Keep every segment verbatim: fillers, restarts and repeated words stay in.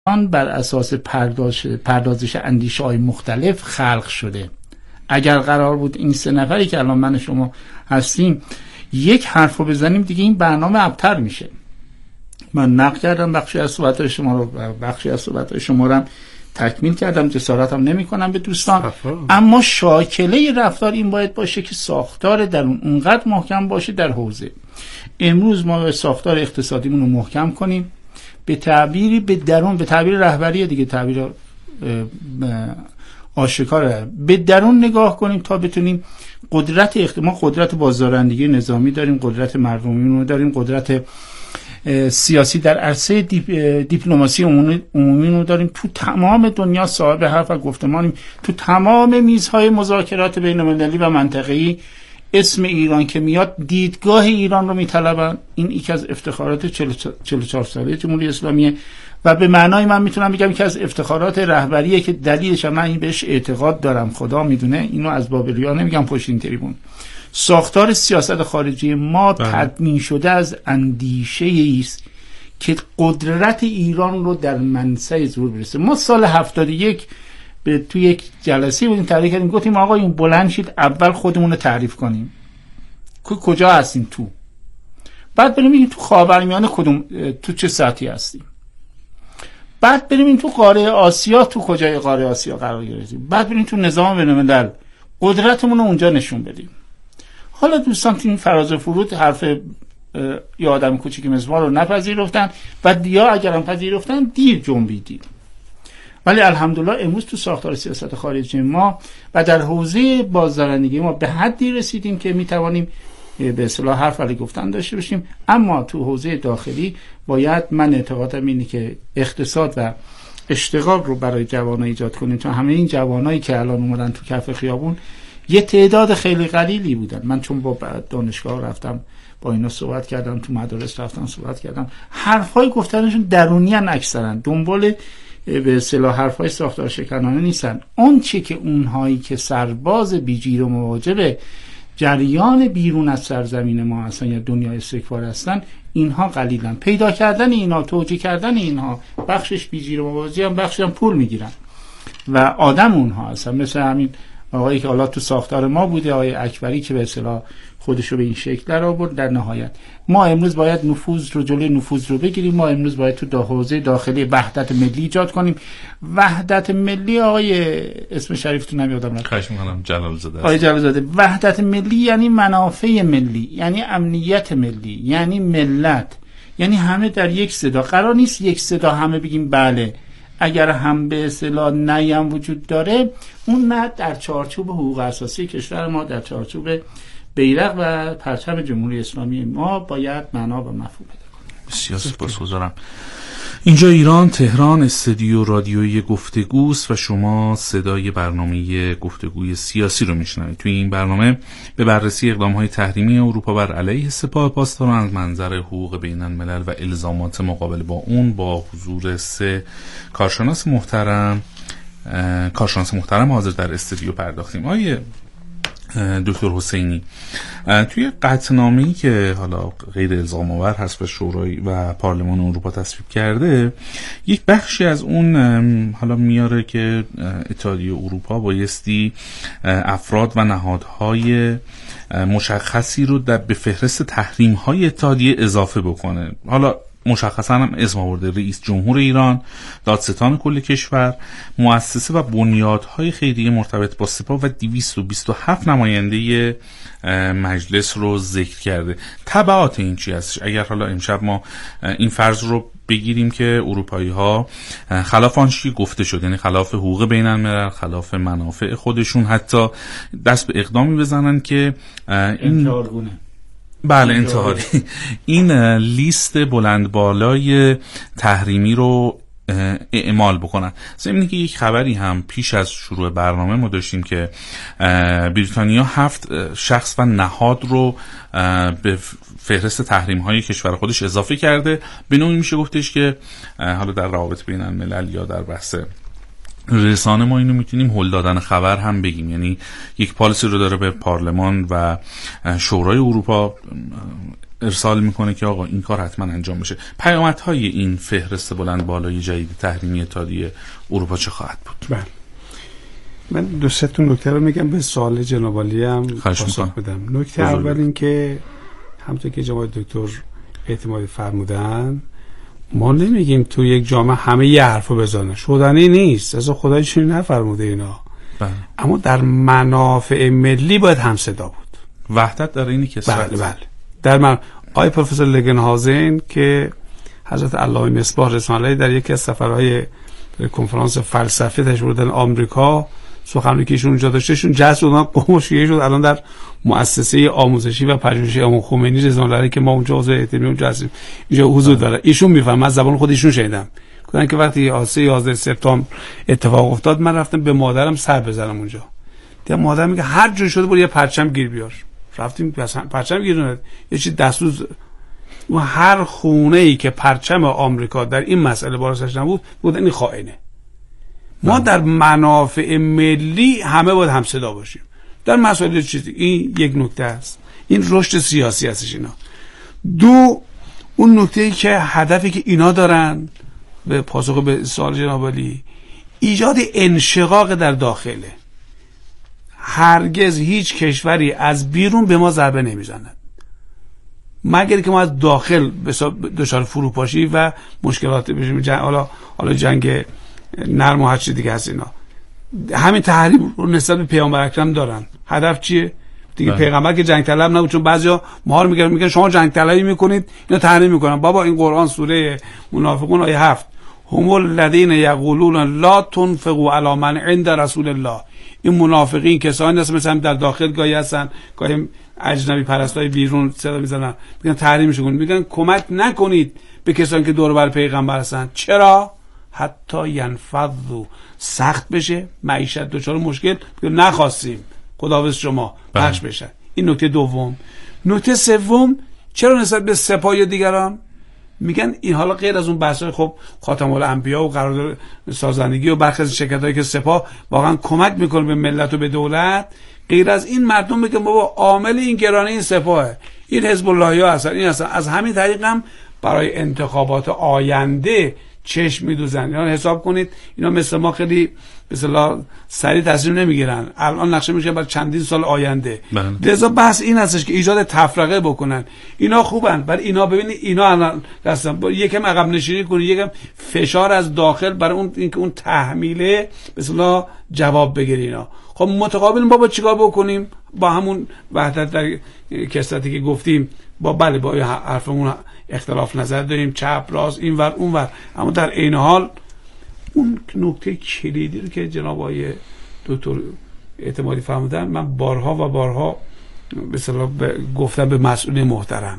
بر اساس پردازش پردازش اندیشه‌های مختلف خلق شده. اگر قرار بود این سه نفری که الان من شما هستیم یک حرفو بزنیم دیگه این برنامه ابتر میشه. من نقد کردم بخشی از صحبت‌های شما رو، بخشی از صحبت‌های شما رو تکمیل کردم، جسارتم نمی‌کنم به دوستان صفا. اما شاکله رفتار این باید باشه که ساختار درون اونقدر محکم باشه در حوزه. امروز ما ساختار اقتصادیمون رو محکم کنیم، به تعبیری به درون، به تعبیر رهبری دیگه، تعبیر آشکاره، به درون نگاه کنیم تا بتونیم قدرت اخت... ما قدرت بازدارندگی نظامی داریم، قدرت مردمی داریم، قدرت سیاسی در عرصه دیپ... دیپلماسی عمومی رو داریم، تو تمام دنیا صاحب حرف و گفتمانیم، تو تمام میزهای مذاکرات بین المللی و منطقه‌ای اسم ایران که میاد دیدگاه ایران رو میطلبن. این یکی از افتخارات چهل و چهار ساله جمهوری اسلامیه و به معنای من میتونم بگم که از افتخارات رهبریه که دلیلش من این بهش اعتقاد دارم، خدا میدونه، اینو از باب ریا نمیگم پشت این تریبون. ساختار سیاست خارجی ما تضمین شده از اندیشه است که قدرت ایران رو در منصه ظهور برسه. ما سال هفتاد و یک به تو یک جلسه بودیم تعریف کردیم، گفتیم آقا این بلند شید اول خودمون رو تعریف کنیم که کجا هستیم تو، بعد بریم ببینیم تو خاورمیانه کدوم تو چه سطحی هستیم، بعد بریم این تو قاره آسیا تو کجای قاره آسیا قرار گرفتیم، بعد بریم تو نظام بین‌الملل قدرتمون رو اونجا نشون بدیم. حالا دوستان تو این فراز و فرود حرف یا آدم کوچیک مثل ما رو نپذیرفتن و یا اگر هم پذیرفتن دیر جنبیدیم. ولی الحمدلله امروز تو ساختار سیاست خارجی ما و در حوزه بازدارندگی ما به حدی رسیدیم که میتوانیم به اصطلاح حرف علی گفتن داشته باشیم. اما تو حوزه داخلی باید، من اعتقادم اینه که اقتصاد و اشتغال رو برای جوانان ایجاد کنیم، تا همه این جوانایی که الان اومدن تو کف خیابون یه تعداد خیلی قلیلی بودن. من چون با دانشگاه رفتم با اینا صحبت کردم، تو مدارس رفتم صحبت کردم، حرفای گفتنشون درونی ان، اکثرا دنبال به اصطلاح حرفای ساختار شکنانه نیستن. اون چی که اونهایی که سرباز بیجیر و مواجب جریان بیرون از سرزمین ما هستن یا دنیای استکبار هستن، اینها قلیلن. پیدا کردن اینا، توجیه کردن اینها، بخشش بیجیر و مواجب هم، بخشش هم پول میگیرن و آدم اونها هستن. مثل همین آقایی که حالا تو ساختار ما بوده، آقای اکبری که به اصطلاح خودشو به این شکل در آورد. در نهایت ما امروز باید نفوذ رو، جلوی نفوذ رو بگیریم. ما امروز باید تو حوزه داخلی وحدت ملی ایجاد کنیم. وحدت ملی، آقای اسم شریفتون نمیادم رفت، خواهش می‌کنم، جلال زاده. آقای جلال زاده، وحدت ملی یعنی منافع ملی، یعنی امنیت ملی، یعنی ملت، یعنی همه در یک صدا. قرار نیست یک صدا همه بگیم بله. اگر هم به اصطلاح نهی هم وجود داره، اون نه در چارچوب حقوق اساسی کشور ما، در چارچوب بیرق و پرچم جمهوری اسلامی ما باید معنا و مفهوم پیدا کنه. بسیار سپاسگزارم. اینجا ایران، تهران، استودیو رادیویی گفتگوست و شما صدای برنامه گفتگوی سیاسی رو میشنوید. توی این برنامه به بررسی اقدام‌های تحریمی اروپا بر علیه سپاه پاسداران از منظر حقوق بین الملل و الزامات مقابل با اون با حضور سه کارشناس محترم کارشناس محترم حاضر در استودیو پرداختیم. آیه دکتر حسینی، توی قطعنامه‌ای که حالا غیر الزام آور هست و شورای و پارلمان اروپا تصویب کرده، یک بخشی از اون حالا میاره که اتحادیه اروپا بایستی افراد و نهادهای مشخصی رو در به فهرست تحریم‌های اتحادیه اضافه بکنه. حالا مشخصا هم اسم آورده: رئیس جمهور ایران، دادستان کل کشور، مؤسسه و بنیادهای خیریه مرتبط با سپاه و دویست و بیست و هفت نماینده مجلس رو ذکر کرده. تبعات این چی هستش؟ اگر حالا امشب ما این فرض رو بگیریم که اروپایی ها خلاف آنچه گفته شد، یعنی خلاف حقوق بین الملل، خلاف منافع خودشون، حتی دست به اقدامی بزنن که این بله انتحاری این لیست بلند بالای تحریمی رو اعمال بکنن. ضمن که یک خبری هم پیش از شروع برنامه ما داشتیم که بریتانیا هفت شخص و نهاد رو به فهرست تحریم های کشور خودش اضافه کرده. به نوعی میشه گفتش که حالا در روابط بین الملل یا در بحث رسانه ما اینو میتونیم هل دادن خبر هم بگیم، یعنی یک پالیسی رو داره به پارلمان و شورای اروپا ارسال میکنه که آقا این کار حتما انجام بشه. پیامدهای این فهرست بلند بالای جدید تحریمی اتحادیه اروپا چه خواهد بود؟ بله، من دو سه تا نکته رو میگم به سوال جناب عالی هم پاسخ بدم. نکته اول این که همونطور که جناب دکتر اعتمادی فرمودن، ما نمیگیم تو یک جامعه همه یه حرفو بزنن، شدنی نیست، اصلا خدای چیزی نفرموده اینا. بله. اما در منافع ملی باید هم صدا بود. وحدت در اینی که بله بله. در من آقای پروفسور لگنهازن که حضرت علامه مصباح رضوان الله در یکی از سفرهای کنفرانس فلسفه تشریف بردن آمریکا، سخنرانی که ایشون اونجا داشتهشون جذب شدن، قومشیه شد، الان در مؤسسه آموزشی و پژوهشی امام خمینی رضوان الله که ما اونجا عضو هیئت اونجا هستیم اینجا حضور داره. ایشون میفهمه، از زبان خود ایشون شنیدم، گفتن که وقتی حادثه یازده سپتامبر اتفاق افتاد من رفتم به مادرم سر بزنم اونجا، دیدم مادر میگه هر جوری شده برو یه پرچم گیر بیار. رفتیم پرچم گیر اومد، یه چیز دستور و هر خونه ای که پرچم آمریکا در این مسئله بالاش نبود بود این خائنه. ما در منافع ملی همه باید هم صدا باشیم در مسائل چیزی. این یک نکته است، این رشد سیاسی هستش اینا. دو، اون نکته ای که هدفی که اینا دارن، به پاسخ به سوال جناب عالی، ایجاد انشقاق در داخله. هرگز هیچ کشوری از بیرون به ما ضربه نمیزند مگر که ما از داخل دچار فروپاشی و مشکلات بشیم. جنگ، حالا حالا جنگ نرم و هر چیز دیگه هست، اینا همین تحریم رو نسبت به پیامبر اکرم دارن. هدف چیه دیگه؟ پیغمبر که جنگ طلب نبود، چون بعضیا مهار میگن میگن شما جنگ طلبی میکنید اینا تحریم میکنن. بابا این قرآن سوره منافقون آیه هفت، هم الذین یقولون لا تنفقوا علی من عند رسول الله. این منافقین کسانی هستن مثلا در داخل گاهی هستن، گاهی اجنبی پرستای بیرون صدا میزنن میگن تحریمش کنید، میگن کمک نکنید به کسانی که دور بر پیغمبر هستن. چرا؟ حتی ینفضوا، سخت بشه معیشت دچار مشکل، نخواستیم خداحافظ شما پخش بشن. این نکته دوم. نکته سوم، چرا نسبت به سپاه و دیگران میگن این حالا غیر از اون بحث‌های خب خاتم الانبیا و قرارداد سازندگی و برخی از شرکتایی که سپاه واقعا کمک میکنه به ملت و به دولت، غیر از این مردم میگن بابا عامل این گرانی این سپاهه، این حزب اللهیا هستن، این هستن. از همین طریق هم برای انتخابات آینده چشم میدوزن. اینا حساب کنید اینا مثل ما خیلی به اصطلاح سریع تصمیم نمیگیرن، الان نقشه میشه برای چندین سال آینده. لذا بحث این هستش که ایجاد تفرقه بکنن. اینا خوبن، ولی اینا ببینید اینا الان دستن یکم عقب نشینی کنید، یکم فشار از داخل برای اون اینکه اون تحمیله به اصطلاح جواب بگیره. اینا خب متقابل ما با چیکار بکنیم؟ با همون وحدت در کسرتی که گفتیم، با بله با حرفمون اختلاف نظر داریم، چپ راست این ور اون ور، اما در عین حال اون نکته کلیدی رو که جناب آقای دکتر اعتمادی فرمودن من بارها و بارها به اصطلاح گفتم به مسئول محترم،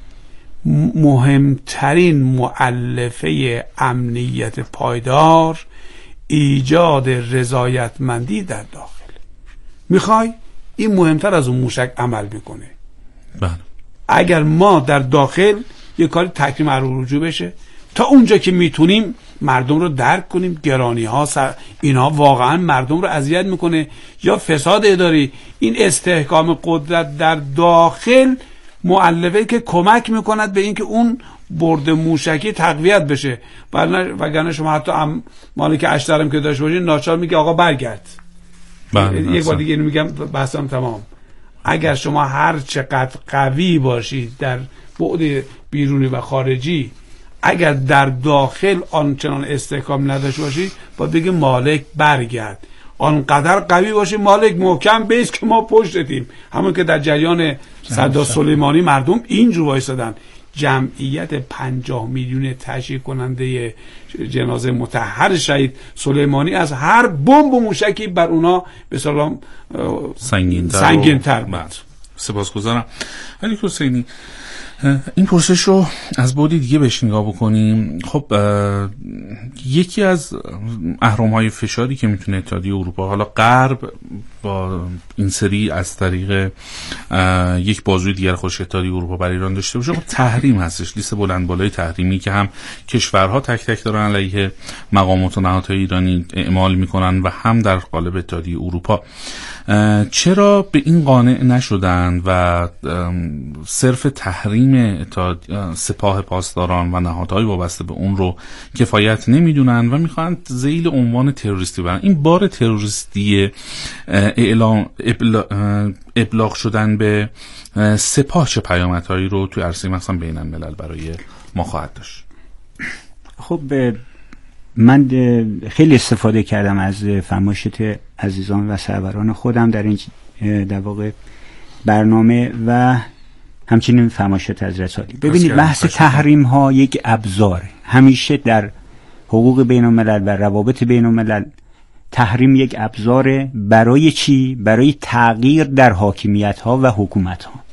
مهمترین مؤلفه امنیت پایدار ایجاد رضایتمندی در داخل. میخوای این مهمتر از اون موشک عمل میکنه. بله. اگر ما در داخل یه کاری تکریم الرجوع بشه، تا اونجا که میتونیم مردم رو درک کنیم، گرانی ها سر اینها واقعا مردم رو اذیت میکنه، یا فساد اداری، این استحکام قدرت در داخل مؤلفه که کمک میکند به اینکه اون برد موشکی تقویت بشه. وگرنه شما حتی مالک اشترم که داشته باشین ناچار میگه آقا برگرد. یک بار دیگه اینو میگم بحثم تمام. اگر شما هر چقدر قوی باشید در بعد بیرونی و خارجی، اگر در داخل آنچنان استحکام نداشته باشید باید بگه مالک برگرد. آنقدر قوی باشید مالک محکم بیس که ما پشتتیم. همون که در جریان صدام سلیمانی مردم اینجور وایسادن. جمعیت پنجاه میلیون تشییع کننده جنازه مطهر شهید سلیمانی از هر بمب و موشکی بر اونا به سلام سنگین‌تر سنگین‌تر بود. سپاسگزارم. علی حسینی، این پرسش رو از بعد دیگه بهش نگاه بکنیم. خب یکی از اهرم‌های فشاری که میتونه اتحادیه اروپا، حالا غرب با این سری از طریق یک بازوی دیگر خودش اتحادیه اروپا برای ایران داشته باشه، خب تحریم هستش. لیست بلند بالای تحریمی که هم کشورها تک تک دارن علیه مقامات و نهادهای ایرانی اعمال میکنن و هم در قالب اتحادیه اروپا. چرا به این قانع نشدن و صرف تحریم تحریم سپاه پاسداران و نهادهای وابسته به اون رو کفایت نمیدونن و میخوان ذیل عنوان تروریستی برن. این بار تروریستی اعلام ابلاغ شدن به سپاه چه پیامدهایی رو توی عرصه مثلا بین الملل برای ما خواهد داشت؟ خب من خیلی استفاده کردم از فرمایشات عزیزان و سروران خودم در این در واقع برنامه و همچنین فرمایشات حضرت عالی. ببینید بحث تحریم ها یک ابزاره. همیشه در حقوق بین الملل و روابط بین الملل تحریم یک ابزاره. برای چی؟ برای تغییر در حاکمیت ها و حکومت ها.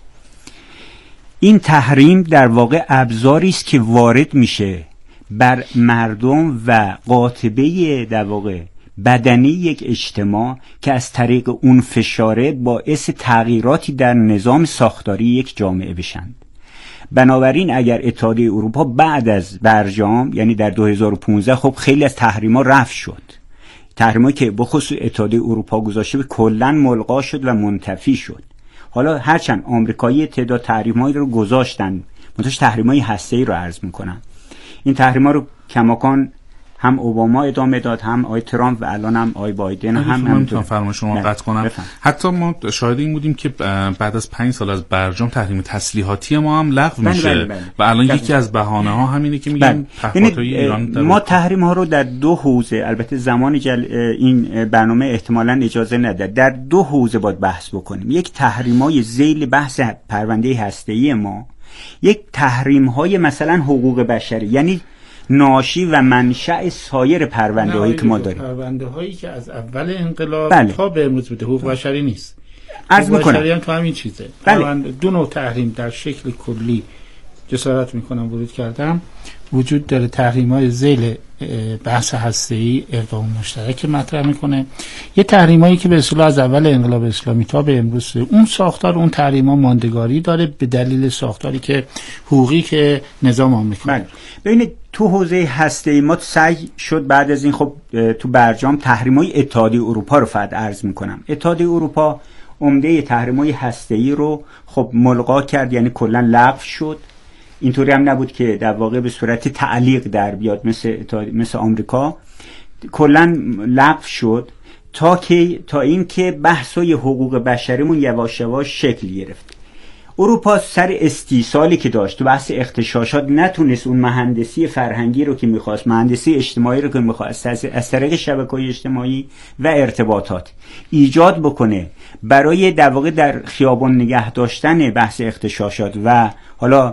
این تحریم در واقع ابزاری است که وارد میشه بر مردم و قاطبه در واقع بدنی یک اجتماع که از طریق اون فشاره باعث تغییراتی در نظام ساختاری یک جامعه بشند. بنابراین اگر اتحادیه اروپا بعد از برجام یعنی در دو هزار و پانزده خب خیلی از تحریما رفع شد، تحریمایی که بخصوص اتحادیه اروپا گذاشته به کلا ملغا شد و منتفی شد. حالا هرچند آمریکایی تعداد تحریمایی رو گذاشتن، منتها تحریمای هسته‌ای رو عرض میکنن. این تحریما رو کماکان هم اوباما ادامه داد، هم آقای ترامپ و الان هم آقای بایدن هم هم نمیتونم فرمایش شما قطع کنم. بفهم. حتی ما شاهد این بودیم که بعد از پنج سال از برجام تحریم تسلیحاتی ما هم لغو میشه بله بله بله. و الان یکی از بهانه ها همینه که میگن پهپادهای ایران ما تحریم ها رو در دو حوزه، البته زمان جل این برنامه احتمالاً اجازه نده، در دو حوزه باید بحث بکنیم. یک تحریم‌های ذیل بحث پرونده هسته‌ای ما، یک تحریم‌های مثلا حقوق بشری، یعنی ناشی و منشأ سایر پرونده هایی که ما داریم، پرونده هایی که از اول انقلاب بله. تا به امروز بوده. حقوق بشری نیست، عرض میکنم بشری هم تو همین چیزه. بله. دو نوع تحریم در شکل کلی جسارت میکنم ورود کردم وجود داره. تحریم های ذیل بحث هسته‌ای اقدام مشترک مطرح میکنه، یه تحریمایی که به اصطلاح از اول انقلاب اسلامی تا به امروز اون ساختار اون تحریما ماندگاری داره به دلیل ساختاری که حقوقی که نظام آمریکا. بله. ببینید تو حوزه هسته‌ای ما سعی شد بعد از این خب تو برجام تحریمای اتحادیه اروپا رو فقط عرض میکنم. اتحادیه اروپا عمده تحریمای هسته‌ای رو خب ملغا کرد، یعنی کلا لغو شد. اینطوری هم نبود که در واقع به صورت تعلیق در بیاد مثل مثل آمریکا، کلا لغو شد تا که تا اینکه بحث‌های حقوق بشریمون یواش یواش شکل گرفت. اروپا سر استیصالی که داشت تو بحث اغتشاشات نتونست اون مهندسی فرهنگی رو که می‌خواست، مهندسی اجتماعی رو که می‌خواست از طریق شبکه‌های اجتماعی و ارتباطات ایجاد بکنه برای در واقع در خیابان نگه داشتن بحث اغتشاشات و حالا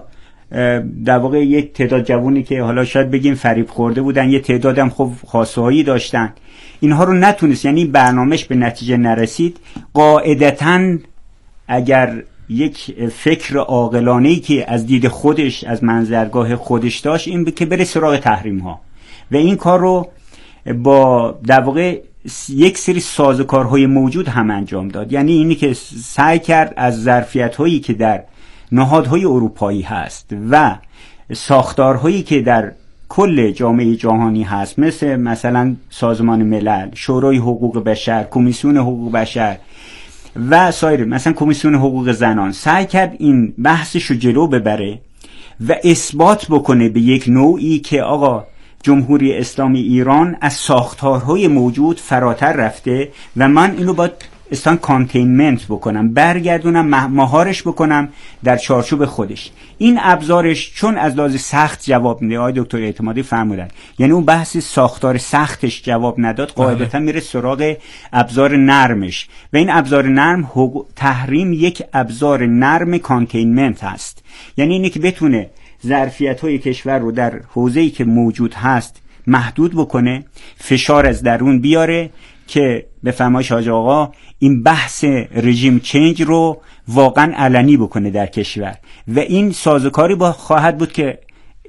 در واقع یک تعداد جوونی که حالا شاید بگیم فریب خورده بودن، یه تعداد هم خب خاصه‌هایی داشتن، اینها رو نتونست، یعنی برنامه‌اش به نتیجه نرسید. قاعدتاً اگر یک فکر عاقلانه‌ای که از دید خودش از منظرگاه خودش داشت این که بره سراغ تحریم ها و این کار رو با در واقع یک سری سازوکارهای موجود هم انجام داد. یعنی اینی که سعی کرد از ظرفیت‌هایی که در نهادهای اروپایی هست و ساختارهایی که در کل جامعه جهانی هست، مثل مثلا سازمان ملل، شورای حقوق بشر، کمیسیون حقوق بشر و سایر، مثلا کمیسیون حقوق زنان، سعی کرد این بحثش رو جلو ببره و اثبات بکنه به یک نوعی که آقا جمهوری اسلامی ایران از ساختارهای موجود فراتر رفته و من اینو باید استان کانتینمنت بکنم، برگردونم مهارش بکنم در چارچوب خودش. این ابزارش چون از لحاظ سخت جواب میده، آقای دکتر اعتمادی فرمودن، یعنی اون بحث ساختار سختش جواب نداد، قاعدتا میره سراغ ابزار نرمش و این ابزار نرم حقوق... تحریم یک ابزار نرم کانتینمنت هست، یعنی اینی که بتونه ظرفیت‌های کشور رو در حوزه‌ای که موجود هست محدود بکنه، فشار از درون بیاره که به فرمایش حاج آقا این بحث رژیم چنج رو واقعا علنی بکنه در کشور و این سازوکاری با خواهد بود که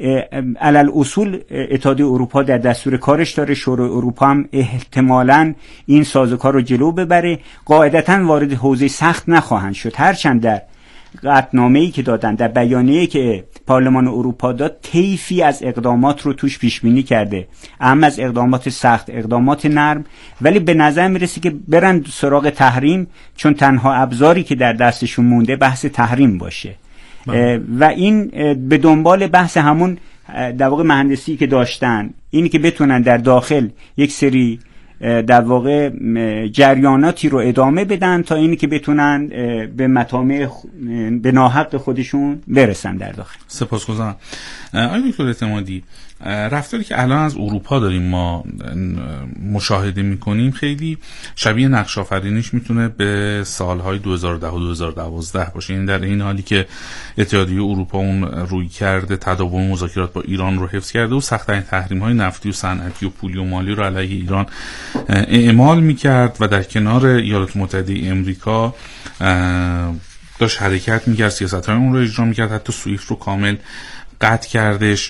علل اصول اتحادیه اروپا در دستور کارش داره، شورای اروپا هم احتمالاً این سازوکار رو جلو ببره. قاعدتاً وارد حوزه سخت نخواهند شد، هرچند در قطعنامه‌ای که دادن، در بیانیه‌ای که پارلمان اروپا داد، طیفی از اقدامات رو توش پیش بینی کرده، اهم از اقدامات سخت اقدامات نرم، ولی به نظر میرسه که برن سراغ تحریم، چون تنها ابزاری که در دستشون مونده بحث تحریم باشه و این به دنبال بحث همون در واقع مهندسی که داشتن، اینی که بتونن در داخل یک سری در واقع جریاناتی رو ادامه بدن تا اینی که بتونن به مطامع به ناحق خودشون برسن در داخل. سپاسگزارم. آقای دکتر اعتمادی، رفتاری که الان از اروپا داریم ما مشاهده میکنیم خیلی شبیه نقش آفرینیش میتونه به سالهای دو هزار و ده و دو هزار و دوازده باشه. این در این حالی که اتحادیه اروپا اون روی کرده تداوم مذاکرات با ایران رو حفظ کرده و سخت‌ترین تحریم‌های نفتی و صنعتی و پولی و مالی رو علیه ایران اعمال میکرد و در کنار ایالات متحده امریکا داشت حرکت میکرد، سیاست‌های اون رو اجرا میکرد، حتی سویفت رو کامل قطع کردش.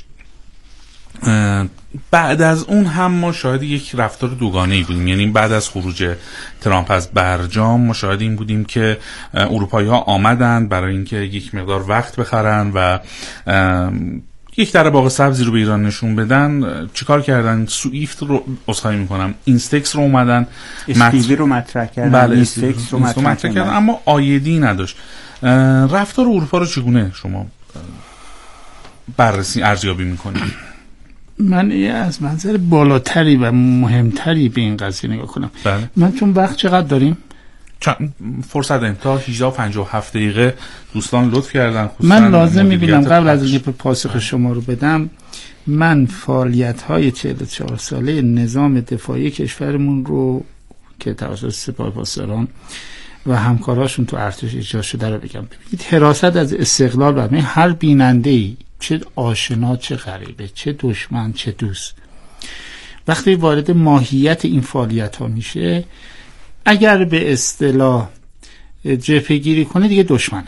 بعد از اون هم ما شاهد یک رفتار دوگانه‌ای بودیم، یعنی بعد از خروج ترامپ از برجام ما شاهد این بودیم که اروپایی‌ها آمدن برای اینکه یک مقدار وقت بخرن و یک در باغ سبزی رو به ایران نشون بدن. چیکار کردن؟ سویفت رو اصخایی میکنم اینستکس رو اومدن اسپیدی رو مطرح کردن، بله اینستکس رو مطرح کردن، اما آیدی نداشت. رفتار اروپا رو چگونه شما بررسی ارزیابی میکنید؟ من از منظر بالاتری و مهمتری به این قضیه نگاه کنم. بله. من چون وقت چقدر داریم؟ فرصت داریم تا هجده و پنجاه و هفت دقیقه. دوستان لطف کردن. من لازم می‌بینم قبل از اینکه پاسخ شما رو بدم، من فعالیت‌های چهل و چهار ساله نظام دفاعی کشورمون رو که توسط سپاه پاسداران و همکاراشون تو ارتش اجرا شده رو بگم. ببینید، حراست از استقلال برای هر بیننده‌ای، چه آشنا چه غریبه، چه دشمن چه دوست، وقتی وارد ماهیت این فعالیت ها میشه، اگر به اصطلاح جبهه گیری کنه دیگه دشمنه.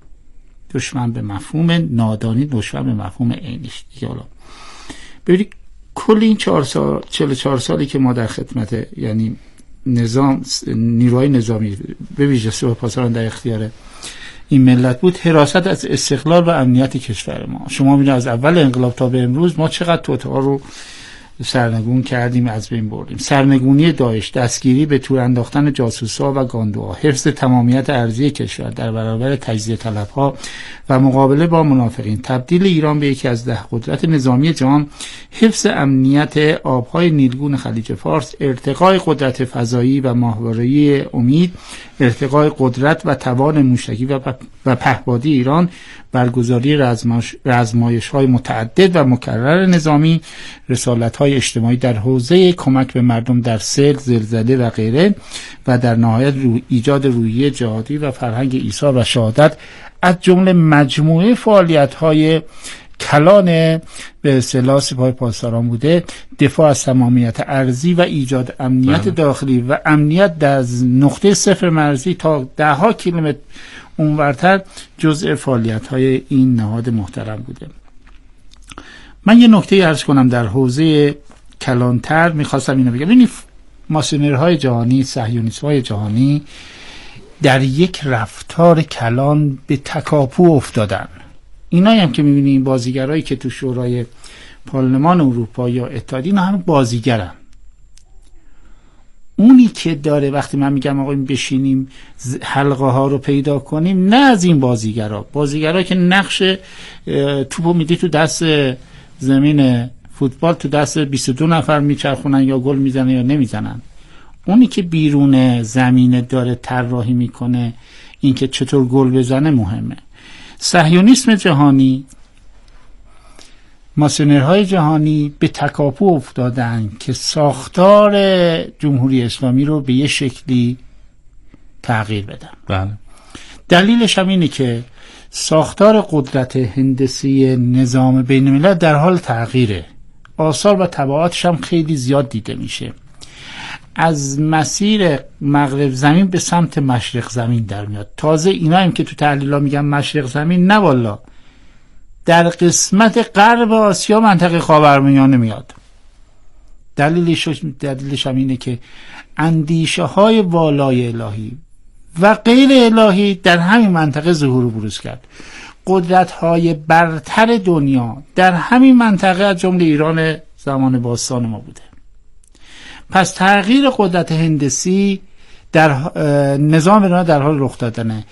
دشمن به مفهوم نادانی، دشمن به مفهوم عینیش دیگه. حالا ببینید کل این چهار سال چهل و چهار سالی که ما در خدمت یعنی نظام نیروهای نظامی به ویژه سپاه پاسداران در اختیار این ملت بود، حراست از استقلال و امنیت کشور ما. شما می‌بینید از اول انقلاب تا به امروز ما چقدر توطئه رو سرنگون کردیم، از بین بردیم. سرنگونی داعش، دستگیری به تور انداختن جاسوس‌ها و گاندوها، حفظ تمامیت ارضی کشور در برابر تجزیه طلب‌ها و مقابله با منافقین، تبدیل ایران به یکی از ده قدرت نظامی جهان، حفظ امنیت آب‌های نیلگون خلیج فارس، ارتقای قدرت فضایی و ماهواره‌ای امید، ارتقای قدرت و توان موشکی و پهپادی ایران، برگزاری رزمایش‌های متعدد و مکرر نظامی، رسالت‌های اجتماعی در حوزه کمک به مردم در سیل، زلزله و غیره، و در نهایت رو ایجاد روحیه جهادی و فرهنگ ایثار و شهادت، از جمله مجموعه فعالیت‌های کلان به اصطلاح سپاه پاسداران بوده. دفاع از تمامیت ارضی و ایجاد امنیت بله. داخلی و امنیت در نقطه صفر مرزی تا ده ها کیلومتر اونورتر جزء فعالیت‌های این نهاد محترم بوده. من یه نکته عرض کنم در حوزه کلانتر، میخواستم اینو بگم. ببینید، ماسونرهای جهانی، صهیونیست‌های جهانی در یک رفتار کلان به تکاپو افتادن. اینایی هم که می‌بینید، این بازیگرایی که تو شورای پارلمان اروپا یا اتحادیه، اینا هم بازیگرن. اونی که داره، وقتی من میگم آقا بشینیم حلقه ها رو پیدا کنیم، نه از این بازیگرا، بازیگرا که نقش توپو میدی تو دست زمین فوتبال، تو دست بیست و دو نفر میچرخونن یا گل میزنن یا نمیزنن. اونی که بیرون زمین داره طراحی میکنه این که چطور گل بزنه مهمه. صهیونیسم جهانی، ماسونرهای جهانی به تکاپو افتادن که ساختار جمهوری اسلامی رو به یه شکلی تغییر بدن. بله. دلیلش هم اینه که ساختار قدرت هندسی نظام بین الملل در حال تغییره. آثار و تبعاتش هم خیلی زیاد دیده میشه. از مسیر مغرب زمین به سمت مشرق زمین در میاد. تازه اینا هم که تو تحلیل‌ها میگن مشرق زمین، نه والا، در قسمت غرب آسیا منطقه خاورمیانه میاد. دلیلش دلیلش هم اینه که اندیشه های والای الهی و غیر الهی در همین منطقه ظهور و بروز کرد. قدرت های برتر دنیا در همین منطقه از جمله ایران زمان باستان ما بوده. پس تغییر قدرت هندسی در نظام ایران در حال رخ دادنه.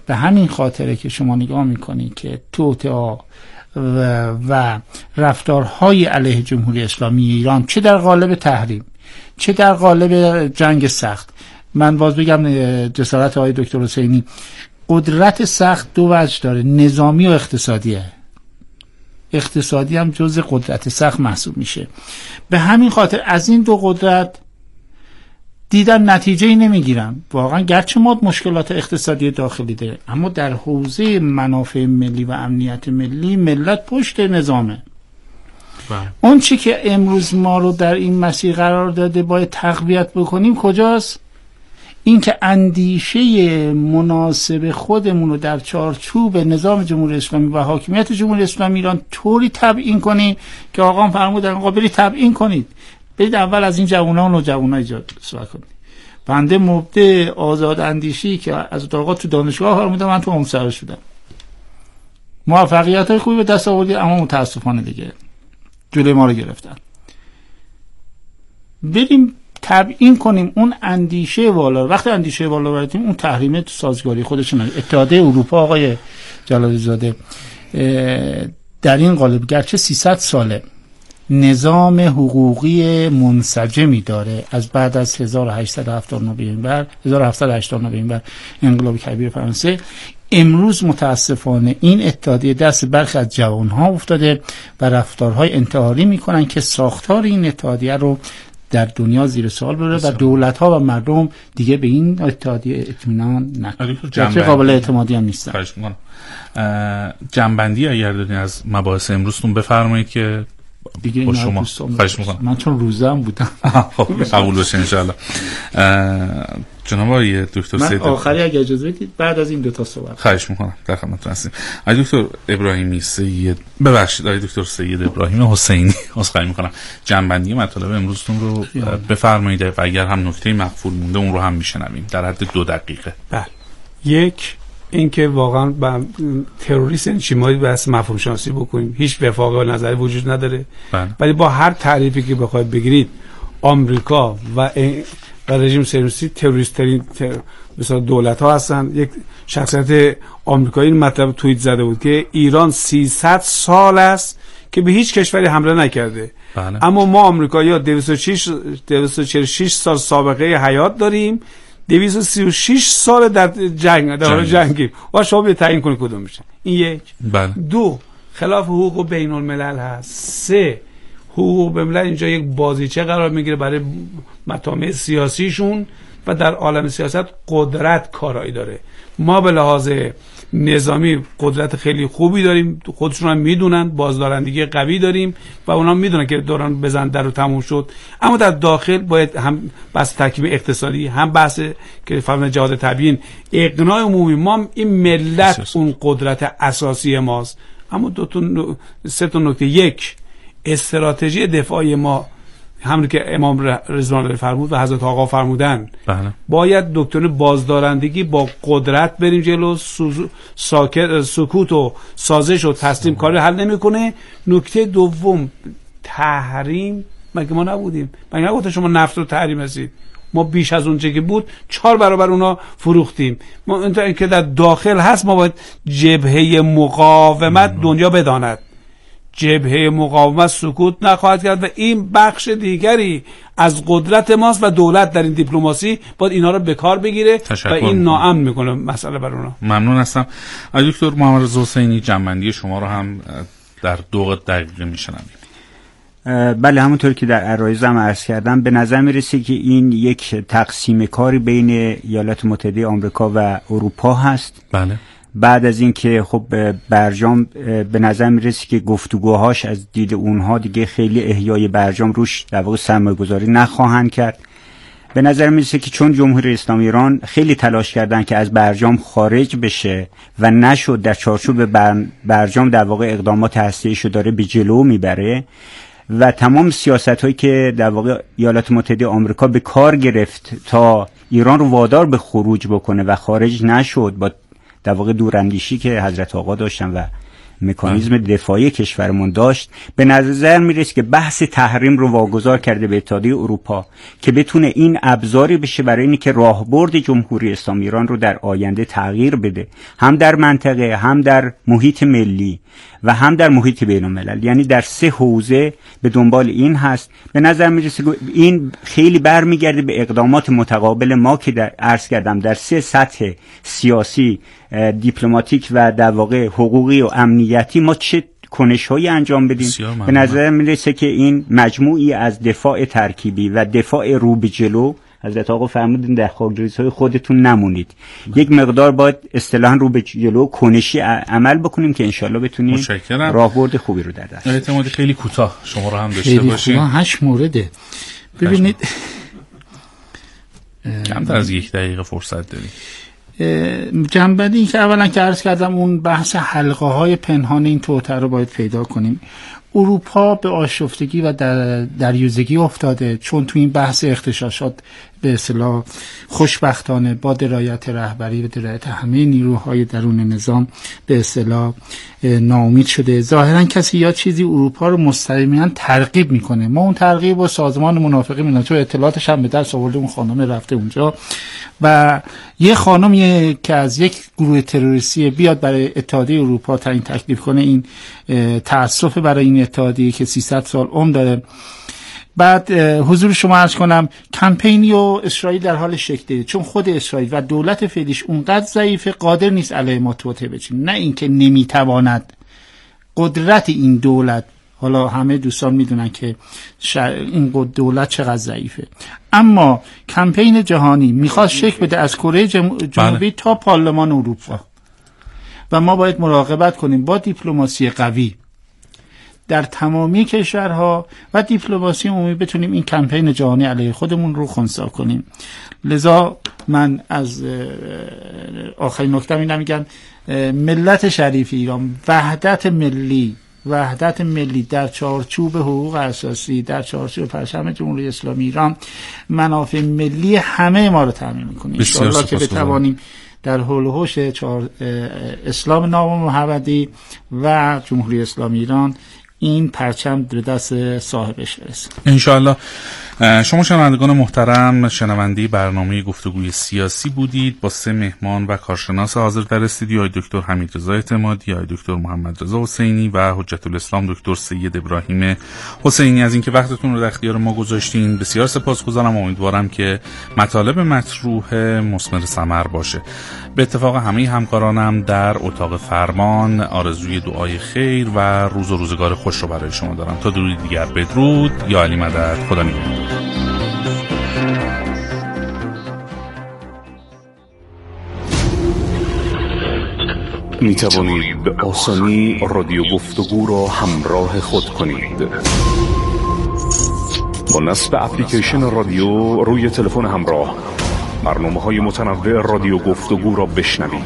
به همین خاطره که شما نگاه میکنید که توطئه و, و رفتارهای علیه جمهوری اسلامی ایران، چه در قالب تحریم چه در قالب جنگ سخت، من باز بگم جسارت آقای دکتر حسینی، قدرت سخت دو وجه داره، نظامی و اقتصادیه. اقتصادی هم جز قدرت سخت محسوب میشه. به همین خاطر از این دو قدرت دیدن نتیجه‌ای نمیگیرن. واقعا گرچه ما مشکلات اقتصادی داخلی داره، اما در حوزه منافع ملی و امنیت ملی ملت پشت نظامه. اون چی که امروز ما رو در این مسیر قرار داده باید تقویت بکنیم کجاست؟ این که اندیشه مناسب خودمون رو در چارچوب نظام جمهوری اسلامی و حاکمیت جمهوری اسلامی ایران طوری تبیین کنیم که آقا فرمودن آقا برید تبیین کنید، برید اول از این جوانان و جوانای ایجاد صحبت کنید. بنده مبدع آزاد اندیشی که از اتاقات تو دانشگاه فرمودم، من تو مصاحبه شدم، موفقیت های خوبی به دست آوردی، اما متاسفانه دیگه جلوی ما رو گرفتن. بریم تبیین کنیم اون اندیشه والا. وقتی اندیشه والا بردیم، اون تحریم سازگاری خودشون، اتحادیه اروپا آقای جلالی زاده در این قالب گرچه سیصد ساله نظام حقوقی منسجمی داره، از بعد از هزار و هشتصد و هفتاد و نه به این ور هزار و هفتصد و هشتاد و نه به این ور انقلاب کبیر فرانسه، امروز متاسفانه این اتحادیه دست برخی از جوانها افتاده و رفتارهای انتحاری میکنن که ساختار این اتحادیه رو در دنیا زیر سوال بره و دولت‌ها و مردم دیگه به این اتحادیه اطمینان نکنن، چه قابل اعتمادی هم نیستن. خواهش می‌کنم جنبندی اگر دارین از مباحث امروزتون بفرمایید که دیگه با شما. خواهش می‌کنم. من چون روزم بودم. خب قبول باشه ان شاء الله. جناب آقای دکتر سید، من آخری اگه اجازه بدید بعد از این دو تا صحبت. خواهش می‌کنم، در خدمتتون هستیم. آقای دکتر ابراهیمی سید، ببخشید آقای دکتر سید ابراهیم حسینی، عذرخواهی می‌کنم، جنبندی مطالب امروزتون رو بفرمایید و اگر هم نکته مخفول مونده اون رو هم میشنویم در حد دو دقیقه. بله. یک، اینکه واقعا با تروریست چی ما بحث مفهوم شناسی بکنیم، هیچ وفاق و نظری وجود نداره. بله. ولی با هر تعریفی که بخواید بگیرید، آمریکا و و رژیم سیونیستی تروریست ترین مثلا دولت ها هستن. یک شخصیت آمریکایی این مطلب توییت زده بود که ایران سیصد سال است که به هیچ کشوری حمله نکرده. بله. اما ما آمریکایی‌ها دویست و چهل و شش سال سابقه حیات داریم، دویست و سی و شش سال در جنگ در حال جنگیم و شما به تعیین کنید کدوم میشه. این یک. بله. دو، خلاف حقوق بین الملل هست. سه، حقوق بین الملل اینجا یک بازیچه قرار میگیره برای مطامع سیاسیشون و در عالم سیاست قدرت کارایی داره. ما به لحاظ نظامی قدرت خیلی خوبی داریم، خودشون هم میدونن، بازدارندگی قوی داریم و اونا میدونن که دوران بزن در رو تموم شد. اما در داخل باید هم بحث ترکیب اقتصادی، هم بحث که فرمان جهاد تبیین، اقناع عمومی. ما این ملت اون قدرت اساسی ماست. اما دو تا سه تا نکته. یک، استراتژی دفاعی ما همون که امام رضوان الله فرمود و حضرت آقا فرمودن، بله. باید دکتر بازدارندگی با قدرت بریم جلو. ساکت سکوت و سازش و تسلیم کاری حل نمیکنه. نکته دوم، تحریم. مگه ما نبودیم؟ مگه نگفتن شما نفت رو تحریم هستید؟ ما بیش از اون چه که بود چهار برابر اونا فروختیم. ما اینکه در داخل هست، ما باید جبهه مقاومت مم. دنیا بداند جبهه مقاومت سکوت نخواهد کرد و این بخش دیگری از قدرت ماست و دولت در این دیپلماسی باید اینا رو به کار بگیره و این ناامن میکنه مسئله بر اونا. ممنون هستم. آقای دکتر محمد رضا حسینی، جنبندی شما رو هم در دو دقیقه میشنویم. بله، همونطور که در عرایزم عرض کردم، به نظر میرسه که این یک تقسیم کاری بین ایالات متحده آمریکا و اروپا هست. بله. بعد از این که خب برجام به نظر میرسه که گفتگوهاش از دید اونها دیگه خیلی احیای برجام روش در واقع سرمایه گذاری نخواهند کرد. به نظر میرسه که چون جمهوری اسلامی ایران خیلی تلاش کردن که از برجام خارج بشه و نشد، در چارچوب برجام در واقع اقدامات هسته‌ایشو داره به جلو میبره و تمام سیاست‌هایی که در واقع ایالات متحده آمریکا به کار گرفت تا ایران رو وادار به خروج بکنه و خارج نشد، با در واقع دوراندیشی که حضرت آقا داشتن و مکانیزم دفاعی کشورمون داشت، به نظر میرسه که بحث تحریم رو واگذار کرده به اتحادیه اروپا که بتونه این ابزاری بشه برای اینکه که راهبرد جمهوری اسلامی ایران رو در آینده تغییر بده، هم در منطقه، هم در محیط ملی و هم در محیط بین الملل. یعنی در سه حوزه به دنبال این هست. به نظر میرسه این خیلی برمیگرده به اقدامات متقابل ما که در عرض کردم در سه سطح سیاسی، دیپلماتیک و در واقع حقوقی و امنیتی ما چه کنش‌هایی انجام بدیم. به نظر میرسه که این مجموعی از دفاع ترکیبی و دفاع رو به جلو. حضرت آقا فرمودین در خاکریزهای خودتون نمونید. یک مقدار باید اصطلاحاً رو به جلو کنشی عمل بکنیم که انشالله بتونیم راهبرد خوبی رو در دست. اعتماد خیلی کوتاه شما رو هم داشته باشیم. خیلی هشت مورده. ببینید کمتر از یک دقیقه فرصت داریم. جنبندی که اولا که عرض کردم اون بحث حلقه های پنهان این توطئه رو باید پیدا کنیم. اروپا به آشفتگی و در دریوزگی افتاده، چون تو این بحث اغتشاشات به اصطلاح خوشبختانه با درایت رهبری و درایت همه نیروهای درون نظام به اصطلاح ناامید شده. ظاهرا کسی یا چیزی اروپا رو مستقیما ترغیب میکنه. ما اون ترغیب و سازمان منافقین میدونیم، تو اطلاعاتش هم به دست آورده، اون خانم رفته اونجا و یه خانمی که از یک گروه تروریستی بیاد برای اتحادیه اروپا تعیین تکلیف کنه، این تأسف برای این اتحادیه که سیصد سال عمر داره. بعد حضور شما عرض کنم کمپینی و اسرائیل در حال شکل، چون خود اسرائیل و دولت فعلیش اونقدر ضعیفه قادر نیست علیه ما توطئه بچینه، نه اینکه نمیتواند. قدرت این دولت، حالا همه دوستان میدونن که این دولت چقدر ضعیفه، اما کمپین جهانی میخواد شکل بده از کره جنوبی تا پارلمان اروپا و ما باید مراقبت کنیم با دیپلماسی قوی در تمامی کشورها و دیپلماسی عمومی بتونیم این کمپین جهانی علیه خودمون رو خنثی کنیم. لذا من از آخرین نکته اینا میگم ملت شریف ایران، وحدت ملی وحدت ملی در چارچوب حقوق اساسی، در چارچوب پرچم جمهوری اسلامی ایران منافع ملی همه ما رو تامین می‌کنه. ان شاءالله که بتوانیم در حول و حوش اسلام نامحمدی و جمهوری اسلامی ایران این پرچم در دست صاحبش برسه انشاءالله. شما شنوندگان محترم شنونده برنامه گفتگوی سیاسی بودید با سه مهمان و کارشناس حاضر در استودیو، آقای دکتر حمیدرضا اعتمادی، آقای دکتر محمد رضا حسینی و حجت الاسلام دکتر سید ابراهیم حسینی. از اینکه وقتتون رو در اختیار ما گذاشتین بسیار سپاسگزارم. امیدوارم که مطالب مطروح مثمر ثمر باشه. به اتفاق همه همکارانم در اتاق فرمان آرزوی دعای خیر و روز و روزگار خوش رو برای شما دارم. تا درودی دیگر بدرود. یا علی مدد. خدا نگهدار. می توانید به آسانی رادیو گفتگو را همراه خود کنید. با نصب اپلیکیشن رادیو روی تلفن همراه برنامه‌های متنوع رادیو گفتگو را بشنوید.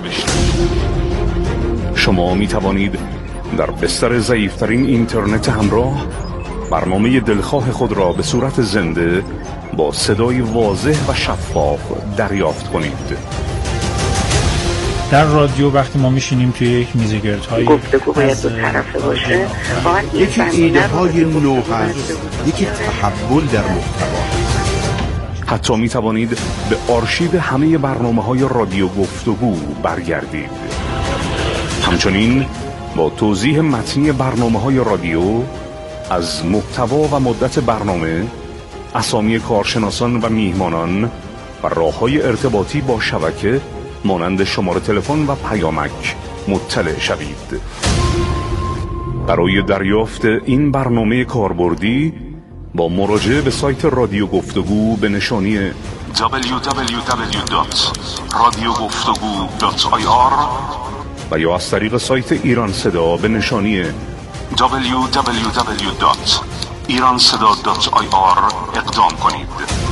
شما می توانید در بستر ضعیف‌ترین اینترنت همراه برنامه دلخواه خود را به صورت زنده با صدای واضح و شفاف دریافت کنید. در رادیو وقتی ما میشینیم توی یک میزگردهای گفتگو باید دو طرفه باشه، یکی ایده های نو هست، یکی تحول در محتوا. حتی می توانید به آرشیو همه برنامه های رادیو گفتگو برگردید. همچنین با توضیح متنی برنامه های رادیو از محتوا و مدت برنامه، اسامی کارشناسان و میهمانان و راه‌های ارتباطی با شبکه مانند شماره تلفن و پیامک مطلع شوید. برای دریافت این برنامه کاربردی با مراجعه به سایت رادیو گفتگو به نشانی دبلیو دبلیو دبلیو دات رادیو گفتگو دات آی آر و یا از طریق سایت ایران صدا به نشانی دبلیو دبلیو دبلیو دات ایران صدا دات آی آر اقدام کنید.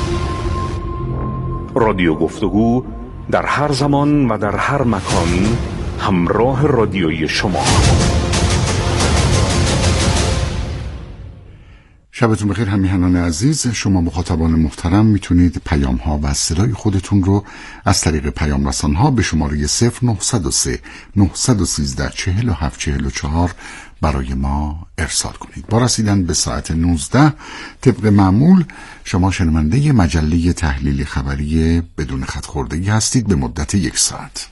رادیو گفتگو در هر زمان و در هر مکان همراه رادیویی شما. شبتون بخیر همیهنان عزیز. شما مخاطبان محترم میتونید پیام ها و صدای خودتون رو از طریق پیام رسان ها به شماره صفر نه صفر سه نه یک سه چهل و هفت چهل و چهار برای ما ارسال کنید. با رسیدن به ساعت نوزده طبق معمول شما شنونده مجله تحلیل خبری بدون خط خوردگی هستید به مدت یک ساعت.